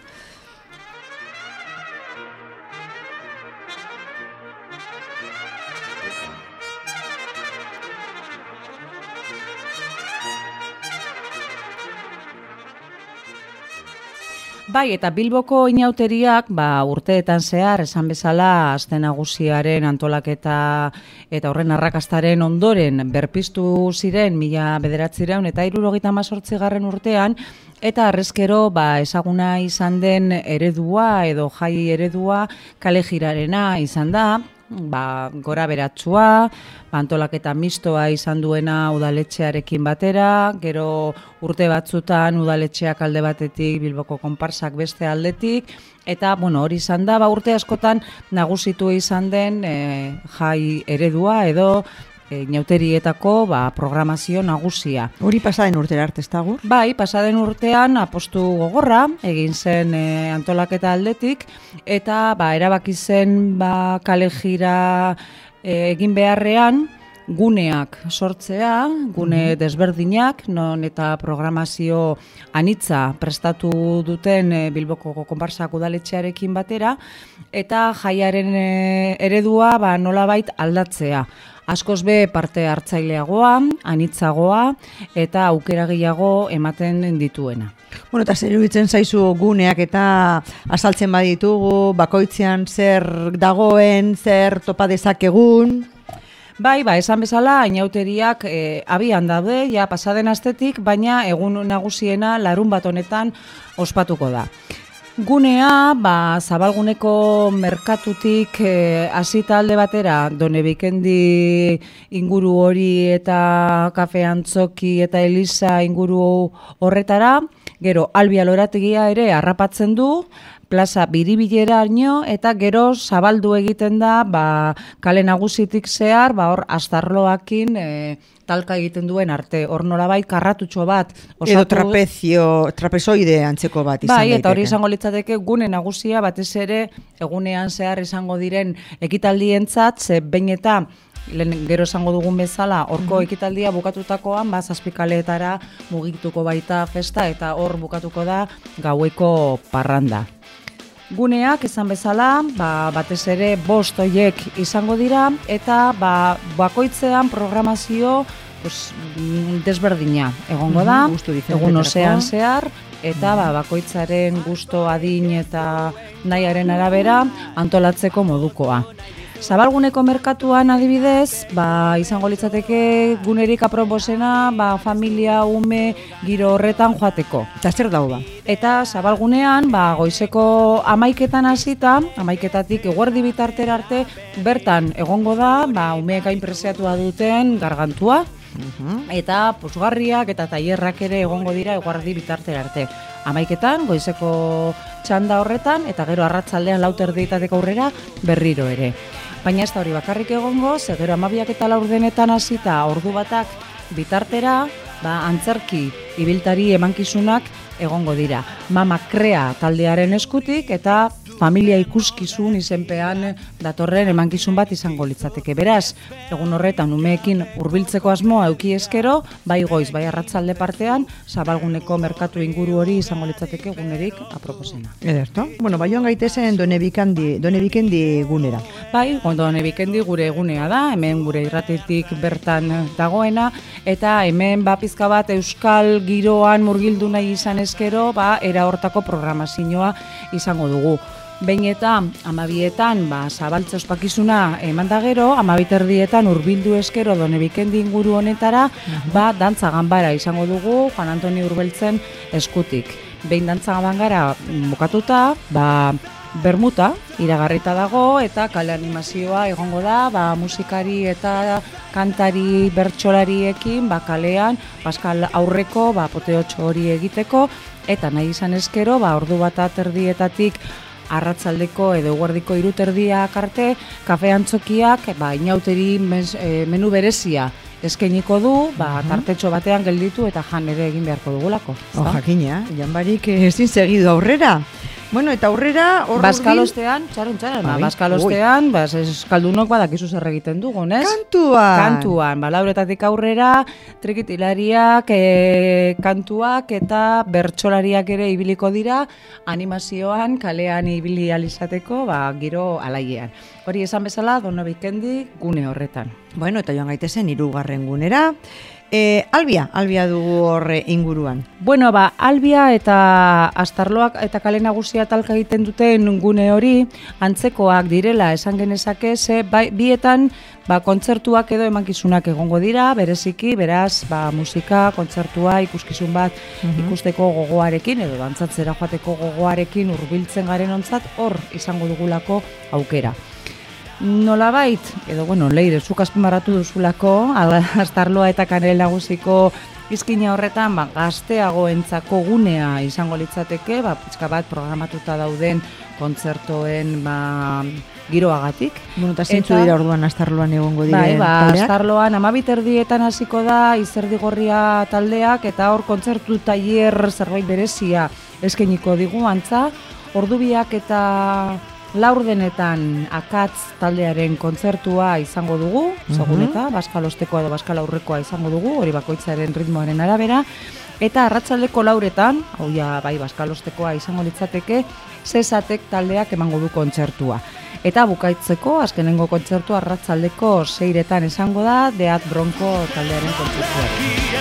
Bai, eta Bilboko inauteriak ba, urteetan zehar, esan bezala, aste nagusiaren antolaketa eta horren arrakastaren ondoren berpiztu ziren mila bederatzireun eta hirurogeita hemezortzigarren urtean, eta harrezkero ba, ezaguna izan den eredua edo jai eredua kalejirarena izan da, ba, gora beratsua, ba, antolaketa mistoa izan duena udaletxearekin batera, gero urte batzutan udaletxeak alde batetik, Bilboko konparsak beste aldetik, eta bueno, hori izan da, ba, urte askotan nagusitu izan den e, jai eredua edo e, inauterietako ba, programazio nagusia. Hori pasaden urtera arte ez dago? Bai, pasaden urtean apostu gogorra egin zen e, antolaketa aldetik, eta ba, erabaki zen ba, kalejira e, egin beharrean, guneak sortzea, gune desberdinak, non eta programazio anitza prestatu duten e, Bilboko konparsak udaletxearekin batera, eta jaiaren e, eredua ba, nolabait aldatzea. Askoz be parte hartzaileagoa, anitzagoa eta aukera gehiago ematen dituena. Bueno, eta zer iruditzen zaizu guneak eta azaltzen baditugu, bakoitzean zer dagoen, zer topa dezakegun? Bai, ba, esan bezala, inauteriak e, abian daude, ja pasaden astetik, baina egun nagusiena larun bat honetan ospatuko da. Gunea, ba, Zabalguneko merkatutik hasita e, alde batera, Donebikendi inguru hori eta kafe antzoki eta Eliza inguru horretara, gero Albia lorategia ere harrapatzen du, plaza biribileraino eta gero zabaldu egiten da ba, kale nagusitik zehar, ba, hor astarloakin e, talka egiten duen arte, hor nolabait karratutxo bat. Osatu, edo trapezio, trapezoide antzeko bat izan bai, daiteke. Eta hori izango litzateke gune nagusia batez ere egunean zehar izango diren ekitaldientzat, ze behin eta lehen gero esango dugun bezala, horko ekitaldia bukatutakoan, ba, zazpikaleetara mugituko baita festa eta hor bukatuko da gaueko parranda. Guneak izan bezala, ba, batez ere bost hoiek izango dira eta ba, bakoitzean programazio pues, desberdina egongo da, egun osean zehar, eta ba, bakoitzaren gusto adin eta nahiaren arabera antolatzeko modukoa. Zabalguneko merkatuan adibidez, ba, izango litzateke gunerik aproposena ba, familia, ume, giro horretan joateko. Eta zer dago ba? Eta Zabalgunean, ba, goizeko amaiketan hasita, amaiketatik eguerdi bitartera arte, bertan egongo da, ba, umeek hain preziatua duten gargantua, uh-huh. eta puzgarriak eta tailerrak ere egongo dira eguerdi bitartera arte. Amaiketan, goizeko txanda horretan, eta gero arratsaldean lauterdietatik aurrera berriro ere. Baina ez da hori bakarrik egongo, ze gero amabiak eta laurdenetan hasita ordu batak bitartera, ba, antzerki ibiltari emankizunak egongo dira. Mama Krea taldearen eskutik eta familia ikuskizun izenpean datorren emankizun bat izango litzateke. Beraz, egun horretan umeekin hurbiltzeko asmoa eduki eskero, bai goiz, bai arratsalde partean, Zabalguneko merkatu inguru hori izango litzateke gunerik aproposena. Ederto. Bueno, bai joan gaitezen Donebikandi, Donebikendi gunera. Bai, Donebikendi gure egunea da, hemen gure irratitik bertan dagoena, eta hemen ba pizka bat euskal giroan murgildu nahi izan eskero, ba era hortako programazioa izango dugu. Behin eta amabietan ba, zabaltze ospakizuna eman da gero, amabiterdietan hurbildu eskero Donebikendi inguru honetara, ba, dantza ganbara izango dugu Juan Antoni Urbeltzen eskutik. Behin dantza ganbara bukatuta, ba, bermuta iragarrita dago eta kale animazioa egongo da, ba, musikari eta kantari bertsolariekin ba, kalean Paskal aurreko ba, poteotxo hori egiteko, eta nahi izan eskero, ba, ordu bat aterdietatik arratsaldeko edo eguerdiko hiru terdiak arte, kafe antzokiak ba, inauteri menu berezia eskainiko du, ba, tartetxo batean gelditu eta jan ere egin beharko dugulako. Oh, jakina, janbarik ezin segidu aurrera. Bueno, eta aurrera... Baskalostean, txaron, txaron, Baskalostean, ba, eskaldunok badakizu zer egiten dugun, ez? Kantuan! Kantuan, ba, lauretatik aurrera, trikitilariak, e, kantuak eta bertsolariak ere ibiliko dira, animazioan, kalean ibili alizateko, ba, giro alaiean. Hori esan bezala, Donebikendi gune horretan. Bueno, eta joan gaitezen hirugarren gunera. E, Albia, Albia dugu horre inguruan. Bueno, ba, Albia eta Astarloak eta kale nagusia talka egiten duten gune hori antzekoak direla esan genezake, ze bai, bietan ba, kontzertuak edo emankizunak egongo dira, bereziki, beraz, ba, musika, kontzertua, ikuskizun bat ikusteko gogoarekin edo dantzatzera joateko gogoarekin hurbiltzen garen ontzat, hor izango dugulako aukera. Nolabait, edo bueno, Leire, zuk azpimarratu duzulako, Astarloa eta Kanel Nagusiko izkina horretan, ba, gazteagoentzako gunea izango litzateke, ba, pizka bat programatuta dauden kontzertoen ba, giroagatik. Bueno, eta zeintzu dira orduan Astarloan egongo diren bai, ba, taldeak? Astarloan amabiterdietan hasiko da Izerdigorria taldeak, eta hor kontzertu tailer zerbait berezia eskainiko digu antza, ordubiak eta laurdenetan akatz taldearen kontzertua izango dugu, segun eta Baskalosteko edo Baskal aurrekoa izango dugu, hori bakoitzaren ritmoaren arabera, eta arratsaldeko lauretan, hau ja bai Baskalostekoa izango litzateke, Zesatek taldeak emango du kontzertua. Eta bukaitzeko, azkenengo kontzertua arratsaldeko seiretan izango da, Deat Bronco taldearen kontzertua.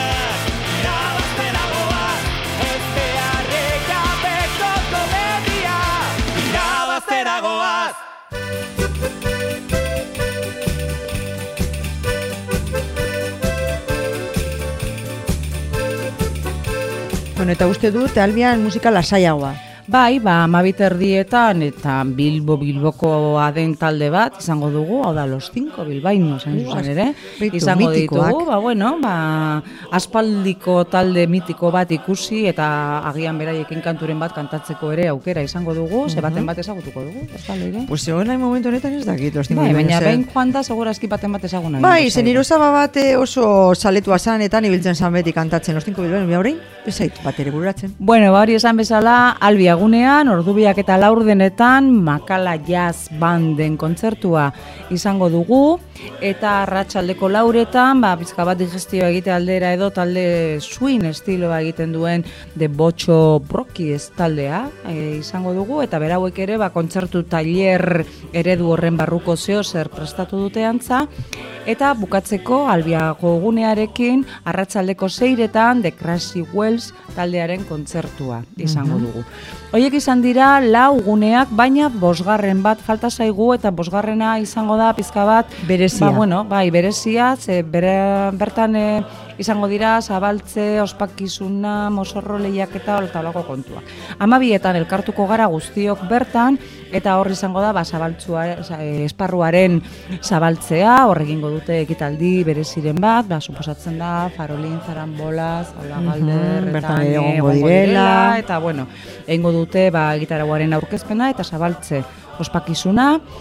Bueno, eta uste dut, Albian musika lasaiagoa. Bai, ba, amabiterdietan eta Bilbo Bilbokoa den talde bat izango dugu, hau da, Los Cinco Bilbainos, hain zuzen ere, izango ditugu, ba, bueno, ba, aspaldiko talde mitiko bat ikusi eta agian beraiekin kanturen bat kantatzeko ere aukera izango dugu, ze baten bat ezagutuko dugu, ez da, Leire? Pues egon nahi momentu honetan ez dakit, Los Cinco Bai, Bilbainos. baina behin joan da, segurazki baten bat ezaguna. Bai, zen irosaba bate oso saletua zan eta ibiltzen zan beti kantatzen Los Cinco Bilbainos, bia horrein, ez zait, bat ere bururatzen. Bueno, ba, hori esan bezala, Albia gunean, ordubiak eta laurdenetan Makala Jazz Banden kontzertua izango dugu, eta arratsaldeko lauretan, ba, pizka bat digestioa egite aldera edo talde swing estiloa egiten duen de Botxo Brokies taldea e, izango dugu, eta berauek ere ba, kontzertu tailer eredu horren barruko zeo zer prestatu dute antza, eta bukatzeko Albiago gunearekin arratsaldeko seiretan de Crazy Wells taldearen kontzertua izango dugu. Hoiek izan dira lau guneak, baina bosgarren bat falta zaigu eta bosgarrena izango da pizka bat berezia. Ba, bueno, bai, berezia, ze bere, bertan e, izango dira zabaltze, ospakizuna, mosorro lehiaketa eta holako kontua. Amabietan elkartuko gara guztiok bertan, eta hor izango da ba, zabaltzua, esparruaren zabaltzea, hor egingo dute ekitaldi bereziren bat, ba, suposatzen da, farolin, zarambola, zaula galder, uh-huh, eta egongo direla, eta bueno, egingo dute ba, gitarauaren aurkezpena eta zabaltze ospakizuna.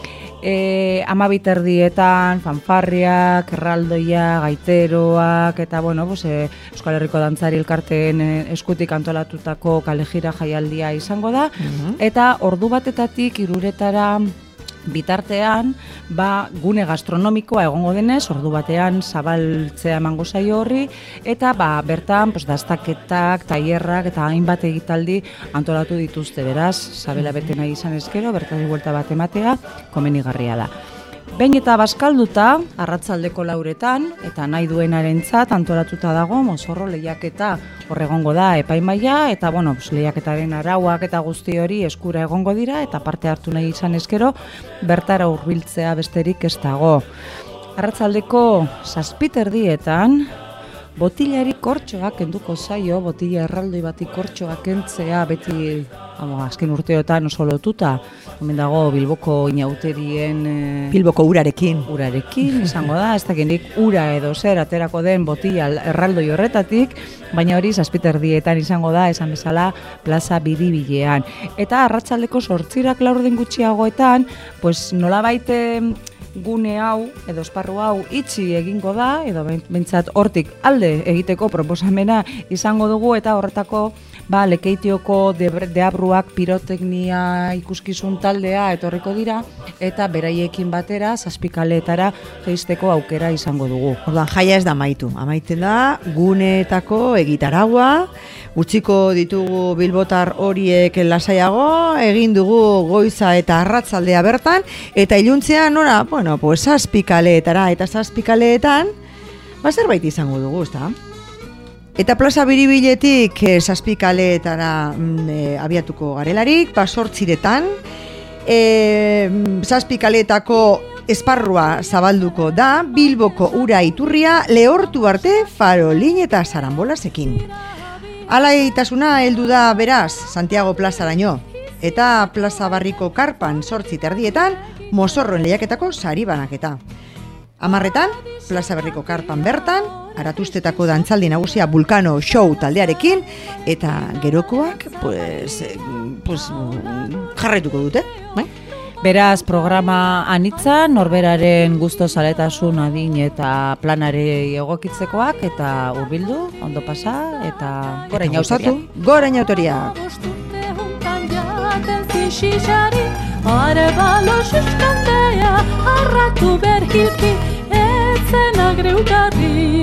E, amabit erdietan, fanfarriak, erraldoia, gaiteroak, eta bueno, pues, e, Euskal Herriko Dantzari Elkarteen e, eskutik antolatutako kalejira jaialdia izango da, uh-huh. eta ordu batetatik hiruretara bitartean, ba, gune gastronomikoa egongo denez, ordu batean zabaltzea emango zaio horri, eta ba, bertan pues, dastaketak, tailerrak eta hainbat egitaldi antolatu dituzte, beraz, sabela bete nahi izan ezkero, bertari buelta bat ematea, komenigarria da. Behin eta bazkalduta, arratsaldeko lauretan, eta nahi duenarentzat antolatuta dago, mozorro lehiaketa horregongo da epaimaia, eta bueno, pues, lehiaketaren arauak eta guzti hori eskura egongo dira, eta parte hartu nahi izan ezkero, bertara hurbiltzea besterik ez dago. Arratsaldeko zazpiterdietan, botilari kortxoak kenduko zaio, botila erraldoi bati kortxoak kentzea beti hau, azken urteotan oso lotuta, hemen dago Bilboko inauterien e, Bilboko urarekin. Urarekin izango da, ez dakinik ura edo zer aterako den botila erraldoi horretatik, baina hori zazpiterdietan izango da, esan bezala plaza biribilean. Eta arratsaldeko zortzirak laurden gutxiagoetan, pues nolabait gune hau, edo esparru hau itxi egingo da, edo behintzat hortik alde egiteko proposamena izango dugu, eta horretako ba, Lekeitioko deabruak piroteknia ikuskizun taldea etorriko dira, eta beraiekin batera zazpikaleetara jeisteko aukera izango dugu. Orduan, jaia ez da amaitu. Amaiten da, guneetako egitaragua, utziko ditugu bilbotar horiek lasaiago, egin dugu goiza eta arratsaldea bertan, eta iluntzean nora, bueno, pues zazpikaleetara eta zazpikaleetan, ba zerbait izango dugu, ezta? Eta plaza biribiletik e, zazpikaleetara mm, e, abiatuko garelarik, ba sortziretan, e, zazpikaleetako esparrua zabalduko da, Bilboko ura iturria lehortu arte farolin eta zarambolasekin. Alaitasuna heldu da beraz Santiago plazaraino, eta plaza barriko karpan sortzi terdietan mozorroen lehiaketako sari banaketa. Amarretan, plaza berriko karpan bertan, Aratuztetako dantzaldi nagusia Vulcano Show taldearekin, eta gerokoak, pues, pues, jarraituko dute, bai? Beraz, programa anitza, norberaren gusto zaletasun adin eta planare egokitzekoak, eta hurbildu, ondo pasa, eta gora inauteria. Gora inauteria! Arebalo suskandea, arratu berhilki, etzen agreugarri.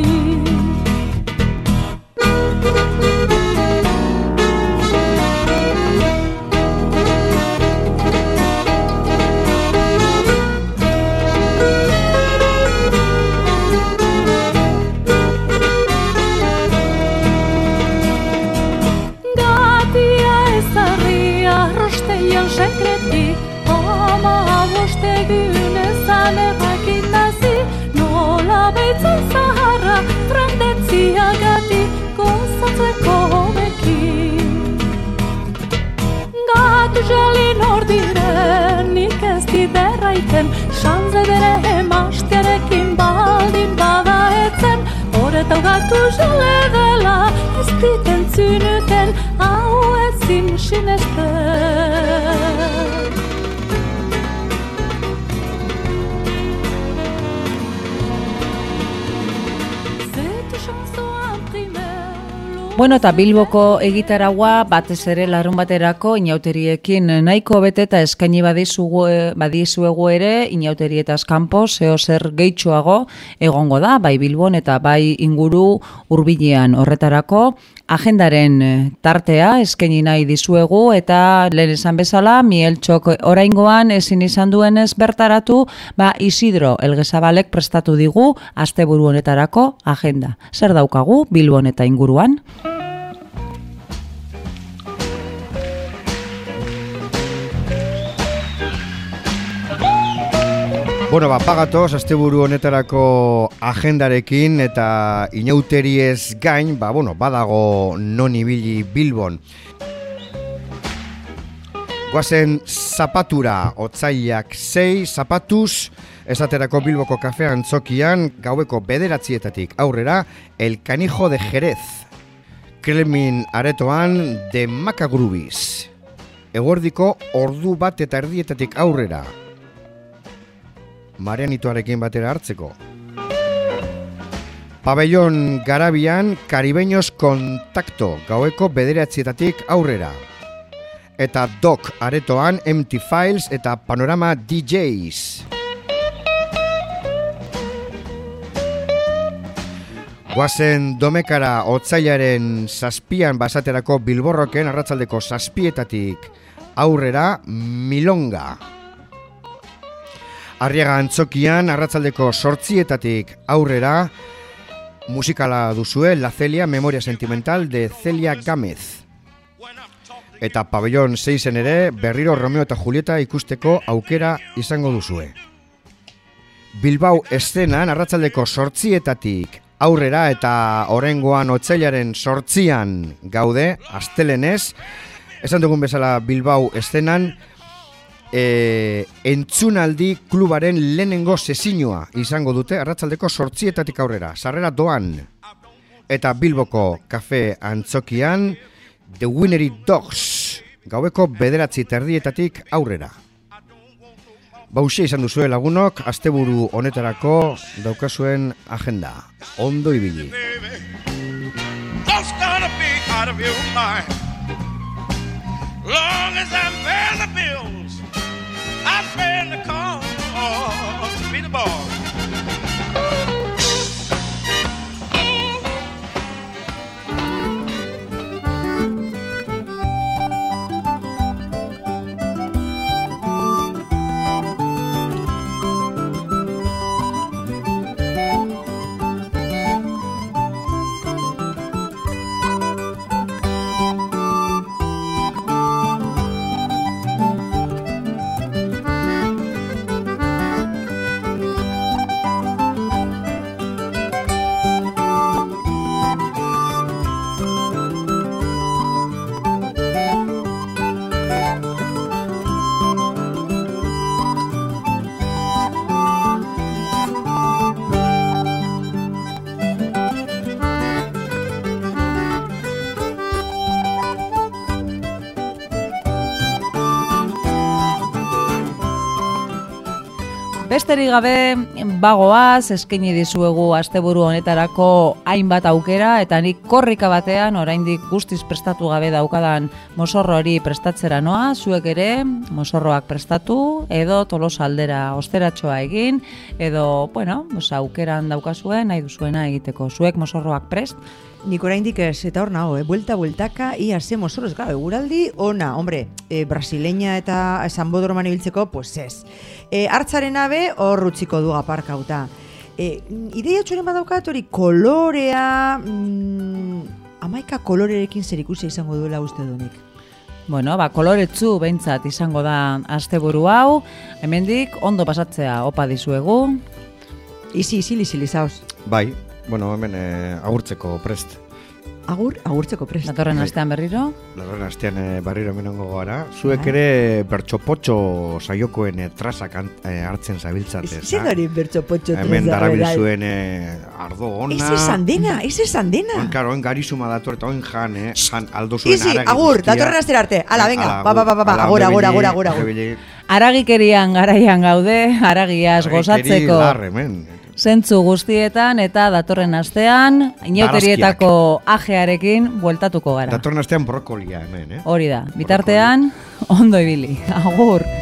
Gatia ezarria, rosteian sekreti, ama bostegun ezan errakin nazi, nola beitzen zaharra, frendetziagati, gozatzeko hobeki. Gatu jelin hor diren, nik ez diderraiten, sanzedere emastearekin baldin bada etzen, horretau gatu jale dela, ez diten zynuten, hau ezin sinesten. Bueno, eta Bilboko egitaragua batez ere larun baterako inauteriekin nahiko bete eta eskaini badizuegu ere inauterietaz kanpo zeo zer gehitxoago egongo da, bai Bilbon eta bai inguru hurbilean. Horretarako agendaren tartea eskaini nahi dizuegu, eta lehen esan bezala Mieltxok oraingoan ezin izan duenez bertaratu, ba Isidro Elgezabalek prestatu digu asteburu honetarako agenda. Zer daukagu Bilbon eta inguruan? Bueno, ba, pagatoz, asteburu honetarako agendarekin eta inauteriez gain, ba, bueno, badago non ibili Bilbon. Goazen zapatura, otzailak sei, zapatuz, esaterako Bilboko kafea antzokian, gaueko bederatzietatik aurrera, El Canijo de Jerez. Kremin aretoan, de Macagrubiz. Eguerdiko ordu bat eta erdietatik aurrera. Marianitoarekin batera hartzeko. Pabellon Garabian Caribeños Kontakto gaueko bederatzietatik aurrera. Eta Doc aretoan Empty Files eta Panorama D Js. Guazen Domekara otsailaren zazpian basaterako Bilborroken arratsaldeko zazpietatik aurrera Milonga. Arriaga Antzokian arratsaldeko zortzietatik aurrera musikala duzue La Celia Memoria Sentimental de Celia Gámez. Eta Pabellon seisen ere berriro Romeo eta Julieta ikusteko aukera izango duzue. Bilbao eszenan arratsaldeko zortzietatik aurrera eta oraingoan otsailaren zortzian gaude, astelenez, esan dugun bezala Bilbao eszenan, e, entzunaldi klubaren lehenengo sesiñoa izango dute arratsaldeko zortzietatik aurrera, sarrera doan. Eta Bilboko kafe Antzokian, The Winery Dogs, gaueko bederatzi terdietatik aurrera. Bauxia izan duzue lagunok, asteburu honetarako daukazuen agenda. Ondo ibili. Just gonna be out of your mind. Long as I'm paying the bills, I'm paying the cost to be the boss. Besterik gabe, bagoaz, eskaini dizuegu asteburu honetarako hainbat aukera, eta nik korrika batean, oraindik guztiz prestatu gabe daukadan mozorro hori prestatzera noa, zuek ere mozorroak prestatu, edo Tolosa aldera osteratxoa egin, edo, bueno, aukeran daukazuen, nahi duzuena egiteko. Zuek mozorroak prest? Nik oraindik ez, eta hor nago, eh? Buelta, bueltaka, ia ze mozorroz, gara, eguraldi, ona, hombre, eh, brasileña eta Sanbodroman ibiltzeko, pues ez. Eh, hartzaren abe, hor utziko du aparkauta. Eh, ideia txoren badaukat, hori kolorea, mm, amaika kolorerekin zer ikusia izango duela uste dunik. Bueno, ba, koloretsu behintzat izango da asteburu hau, hemendik ondo pasatzea opa dizuegu. Izi, izi, izi, lizaos. Bai, bueno, hemen eh, agurtzeko prest. Agur, agurtzeko prest. Datorren astean berriro? Datorren astean eh, berriro hemenongo gara. Zuek ere bertxopotxo saiokoen eh, trasak eh, hartzen zabiltzate. Zer hori bertxopotxo trasak? Hemen darabilzuen eh, ardo ona. Ez esan dena, ez esan dena. Oen, karo, oen garizuma dator eta oen jan, eh? Jan aldo zuen Izi, agur, datorren astera arte. Ala, venga, ba, ba, ba, ba, agora, agora, agora, agora. Aragikerian garaian gaude, aragiaz gozatzeko. Zentzu guztietan eta datorren astean inauterietako ajearekin bueltatuko gara. Datorren astean brokolia hemen, eh? Hori da, bitartean ondo ibili. Agur!